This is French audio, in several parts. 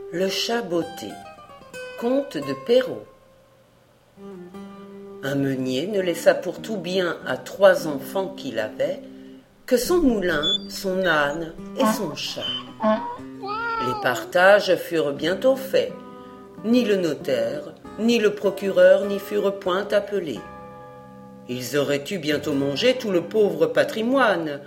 Le chat botté. Conte de Perrault. Un meunier ne laissa pour tout bien à 3 enfants qu'il avait que son moulin, son âne et son chat. Les partages furent bientôt faits. Ni le notaire, ni le procureur n'y furent point appelés. Ils auraient eu bientôt mangé tout le pauvre patrimoine.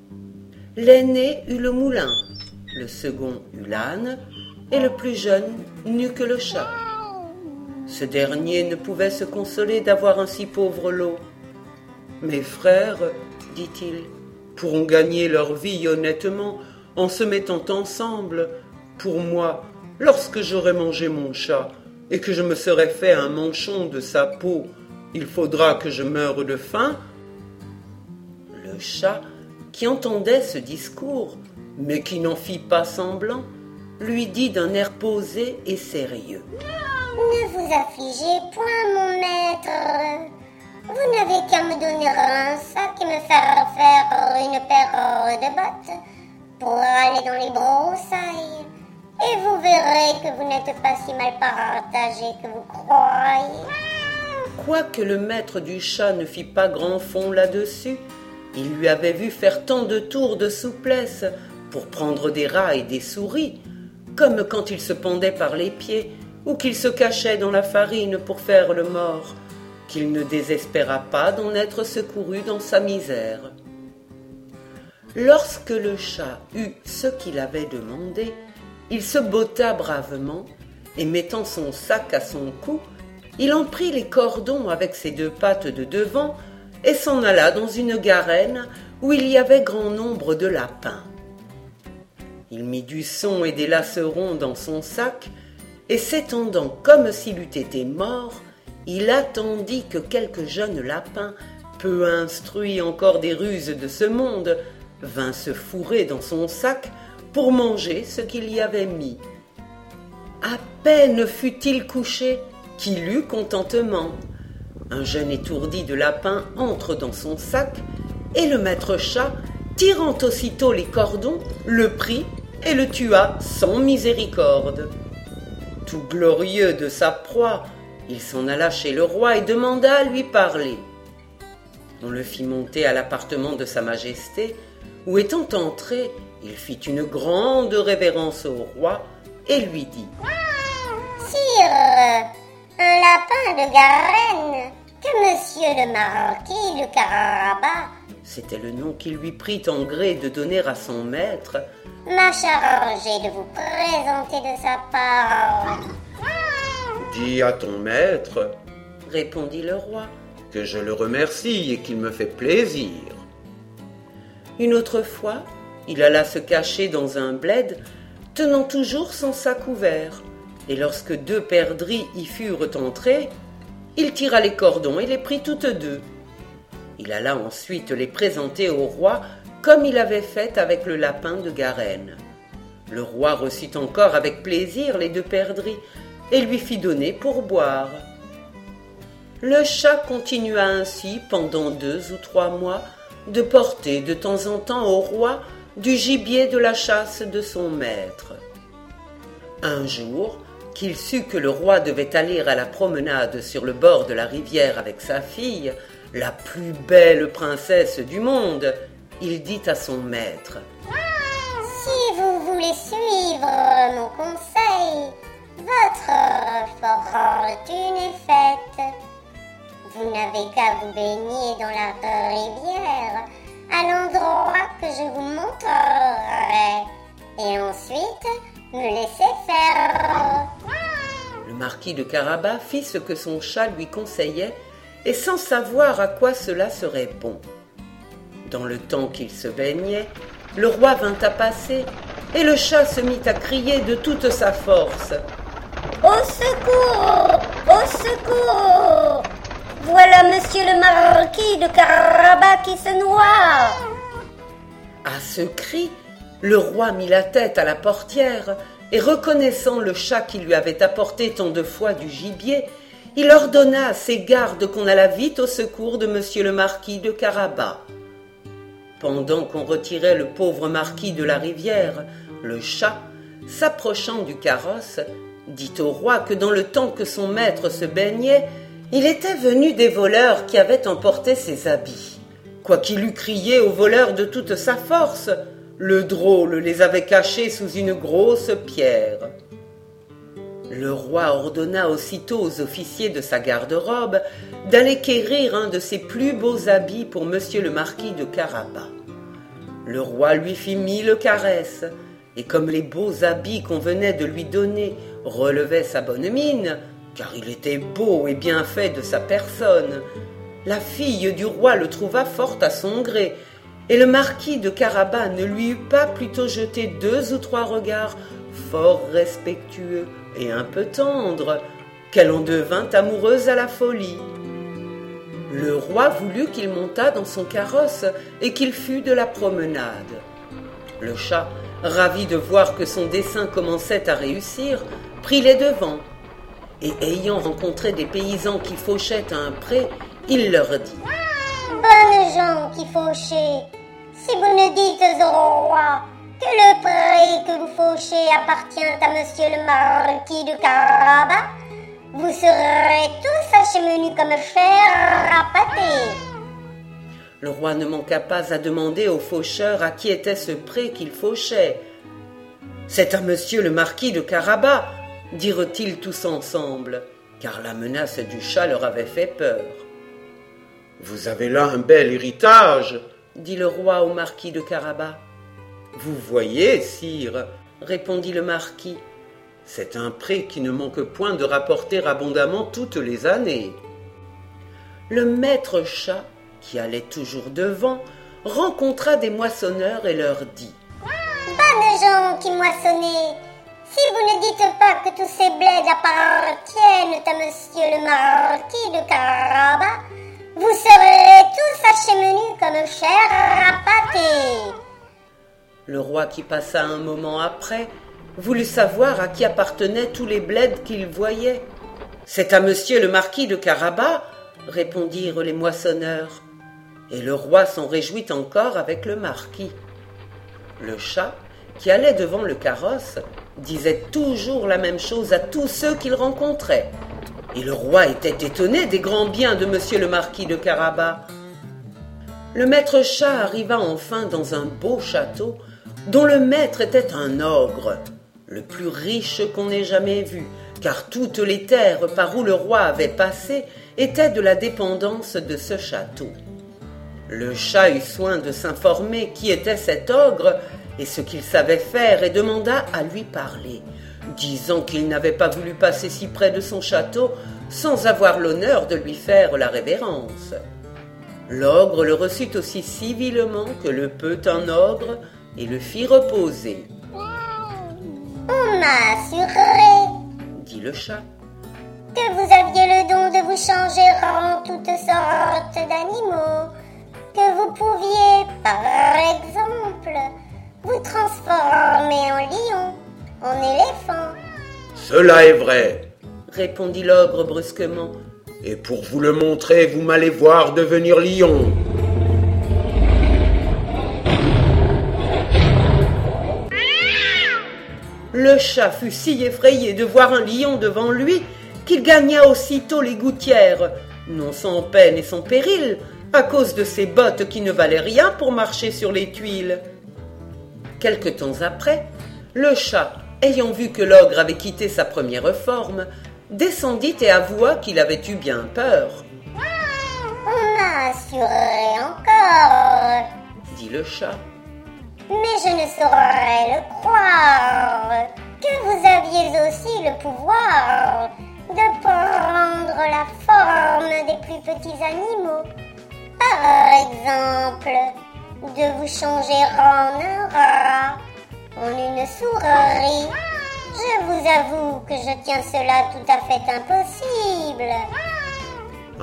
L'aîné eut le moulin, le second eut l'âne, et le plus jeune n'eut que le chat. Ce dernier ne pouvait se consoler d'avoir un si pauvre lot. « Mes frères, dit-il, pourront gagner leur vie honnêtement en se mettant ensemble. Pour moi, lorsque j'aurai mangé mon chat et que je me serai fait un manchon de sa peau, il faudra que je meure de faim. » Le chat, qui entendait ce discours, mais qui n'en fit pas semblant, lui dit d'un air posé et sérieux. Ne vous affligez point, mon maître. Vous n'avez qu'à me donner un sac et me faire une paire de bottes pour aller dans les broussailles. Et vous verrez que vous n'êtes pas si mal partagé que vous croyez. Quoique le maître du chat ne fît pas grand fond là-dessus, il lui avait vu faire tant de tours de souplesse pour prendre des rats et des souris, comme quand il se pendait par les pieds ou qu'il se cachait dans la farine pour faire le mort, qu'il ne désespéra pas d'en être secouru dans sa misère. Lorsque le chat eut ce qu'il avait demandé, il se botta bravement et mettant son sac à son cou, il en prit les cordons avec ses 2 pattes de devant et s'en alla dans une garenne où il y avait grand nombre de lapins. Il mit du son et des lacerons dans son sac et s'étendant comme s'il eût été mort, il attendit que quelques jeunes lapins, peu instruits encore des ruses de ce monde, vint se fourrer dans son sac pour manger ce qu'il y avait mis. À peine fut-il couché qu'il eut contentement. Un jeune étourdi de lapin entre dans son sac et le maître chat, tirant aussitôt les cordons, le prit et le tua sans miséricorde. Tout glorieux de sa proie, il s'en alla chez le roi et demanda à lui parler. On le fit monter à l'appartement de sa majesté, où étant entré, il fit une grande révérence au roi et lui dit « Sire, un lapin de Garenne que monsieur le marquis de Carabas, c'était le nom qu'il lui prit en gré de donner à son maître, m'a chargé de vous présenter de sa part. » « Dis à ton maître, répondit le roi, que je le remercie et qu'il me fait plaisir. » Une autre fois, il alla se cacher dans un bled, tenant toujours son sac ouvert, et lorsque 2 perdrix y furent entrées, il tira les cordons et les prit toutes 2. Il alla ensuite les présenter au roi, comme il avait fait avec le lapin de Garenne. Le roi reçut encore avec plaisir les 2 perdrix, et lui fit donner pour boire. Le chat continua ainsi pendant 2 ou 3 mois de porter de temps en temps au roi du gibier de la chasse de son maître. Un jour, qu'il sut que le roi devait aller à la promenade sur le bord de la rivière avec sa fille, la plus belle princesse du monde, il dit à son maître « Si vous voulez suivre mon conseil, votre fortune est faite. Vous n'avez qu'à vous baigner dans la rivière à l'endroit que je vous montrerai et ensuite me laisser faire. » Le marquis de Carabas fit ce que son chat lui conseillait et sans savoir à quoi cela serait bon. Dans le temps qu'il se baignait, le roi vint à passer et le chat se mit à crier de toute sa force. « Au secours! Au secours! Voilà monsieur le marquis de Carabas qui se noie !» À ce cri, le roi mit la tête à la portière et reconnaissant le chat qui lui avait apporté tant de fois du gibier, il ordonna à ses gardes qu'on allât vite au secours de monsieur le marquis de Carabas. Pendant qu'on retirait le pauvre marquis de la rivière, le chat, s'approchant du carrosse, dit au roi que dans le temps que son maître se baignait, il était venu des voleurs qui avaient emporté ses habits. Quoiqu'il eût crié aux voleurs de toute sa force, le drôle les avait cachés sous une grosse pierre. Le roi ordonna aussitôt aux officiers de sa garde-robe d'aller quérir un de ses plus beaux habits pour monsieur le marquis de Carabas. Le roi lui fit 1000 caresses, et comme les beaux habits qu'on venait de lui donner relevaient sa bonne mine, car il était beau et bien fait de sa personne, la fille du roi le trouva fort à son gré, et le marquis de Carabas ne lui eut pas plutôt jeté 2 ou 3 regards fort respectueux et un peu tendres, qu'elle en devint amoureuse à la folie. Le roi voulut qu'il montât dans son carrosse et qu'il fût de la promenade. Le chat, ravi de voir que son dessein commençait à réussir, prit les devants, et ayant rencontré des paysans qui fauchaient à un pré, il leur dit « Bonnes gens qui fauchez, si vous ne dites au roi que le pré que vous fauchez appartient à monsieur le marquis de Carabas, vous serez tous acheminus comme chair à pâté. » Le roi ne manqua pas à demander au faucheur à qui était ce pré qu'il fauchait. « C'est à monsieur le marquis de Carabas, dirent-ils tous ensemble, car la menace du chat leur avait fait peur. « Vous avez là un bel héritage, dit le roi au marquis de Carabas. « Vous voyez, sire, répondit le marquis, c'est un pré qui ne manque point de rapporter abondamment toutes les années. » Le maître chat, qui allait toujours devant, rencontra des moissonneurs et leur dit « Bonnes gens qui moissonnez, si vous ne dites pas que tous ces blés appartiennent à monsieur le marquis de Carabas, vous serez tous acheminus comme chair à pâté. » Le roi, qui passa un moment après, voulut savoir à qui appartenaient tous les bleds qu'il voyait. « C'est à monsieur le marquis de Carabas, répondirent les moissonneurs. Et le roi s'en réjouit encore avec le marquis. Le chat, qui allait devant le carrosse, disait toujours la même chose à tous ceux qu'il rencontrait. Et le roi était étonné des grands biens de monsieur le marquis de Carabas. Le maître chat arriva enfin dans un beau château, dont le maître était un ogre, le plus riche qu'on ait jamais vu, car toutes les terres par où le roi avait passé étaient de la dépendance de ce château. Le chat eut soin de s'informer qui était cet ogre et ce qu'il savait faire, et demanda à lui parler, disant qu'il n'avait pas voulu passer si près de son château sans avoir l'honneur de lui faire la révérence. L'ogre le reçut aussi civilement que le peut un ogre et le fit reposer. « On m'a assuré, dit le chat, que vous aviez le don de vous changer en toutes sortes d'animaux, que vous pouviez, par exemple, vous transformer en lion, en éléphant. »« Cela est vrai, répondit l'ogre brusquement. Et pour vous le montrer, vous m'allez voir devenir lion. » Le chat fut si effrayé de voir un lion devant lui qu'il gagna aussitôt les gouttières, non sans peine et sans péril, à cause de ses bottes qui ne valaient rien pour marcher sur les tuiles. Quelque temps après, le chat, ayant vu que l'ogre avait quitté sa première forme, descendit et avoua qu'il avait eu bien peur. « On m'a assuré encore, dit le chat, mais je ne saurais le croire, que vous aviez aussi le pouvoir de prendre la forme des plus petits animaux. Par exemple, de vous changer en un rat, en une souris. Je vous avoue que je tiens cela tout à fait impossible. »« Impossible ?»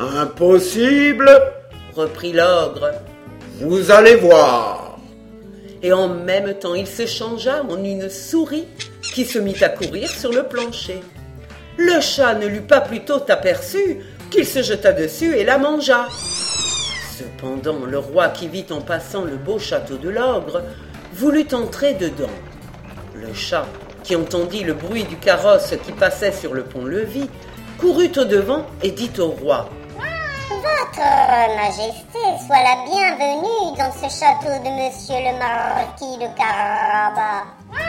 reprit l'ogre. « Vous allez voir. » Et en même temps, il se changea en une souris qui se mit à courir sur le plancher. Le chat ne l'eut pas plutôt aperçu qu'il se jeta dessus et la mangea. Cependant, le roi, qui vit en passant le beau château de l'ogre, voulut entrer dedans. Le chat, qui entendit le bruit du carrosse qui passait sur le pont-levis, courut au-devant et dit au roi : « Votre Majesté soit la bienvenue dans ce château de Monsieur le Marquis de Carabas. »«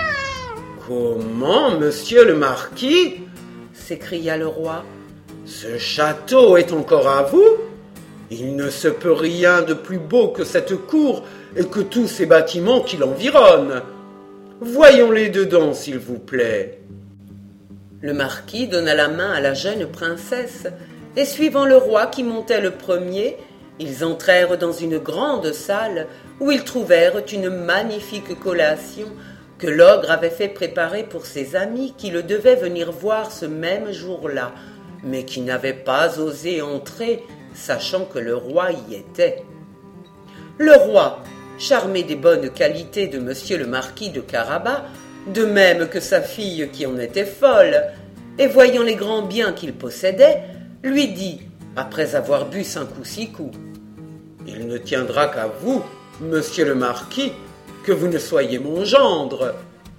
Comment, monsieur le marquis ?» s'écria le roi. « Ce château est encore à vous ? Il ne se peut rien de plus beau que cette cour et que tous ces bâtiments qui l'environnent. Voyons-les dedans, s'il vous plaît. » Le marquis donna la main à la jeune princesse, et suivant le roi qui montait le premier, ils entrèrent dans une grande salle où ils trouvèrent une magnifique collation que l'ogre avait fait préparer pour ses amis qui le devaient venir voir ce même jour-là, mais qui n'avaient pas osé entrer, sachant que le roi y était. Le roi, charmé des bonnes qualités de monsieur le marquis de Carabas, de même que sa fille qui en était folle, et voyant les grands biens qu'il possédait, lui dit, après avoir bu 5 ou 6 coups : « Il ne tiendra qu'à vous, monsieur le marquis, que vous ne soyez mon gendre. »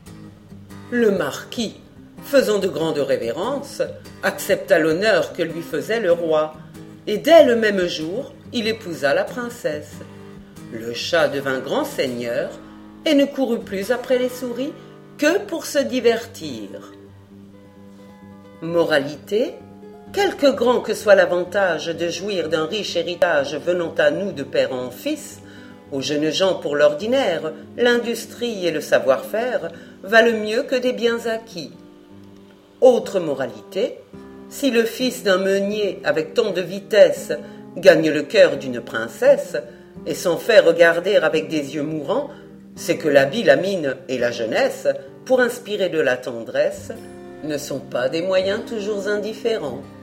Le marquis, faisant de grandes révérences, accepta l'honneur que lui faisait le roi, et dès le même jour, il épousa la princesse. Le chat devint grand seigneur et ne courut plus après les souris que pour se divertir. Moralité : quelque grand que soit l'avantage de jouir d'un riche héritage venant à nous de père en fils, aux jeunes gens pour l'ordinaire, l'industrie et le savoir-faire valent mieux que des biens acquis. Autre moralité : si le fils d'un meunier avec tant de vitesse gagne le cœur d'une princesse et s'en fait regarder avec des yeux mourants, c'est que l'habit, la mine et la jeunesse, pour inspirer de la tendresse, ne sont pas des moyens toujours indifférents.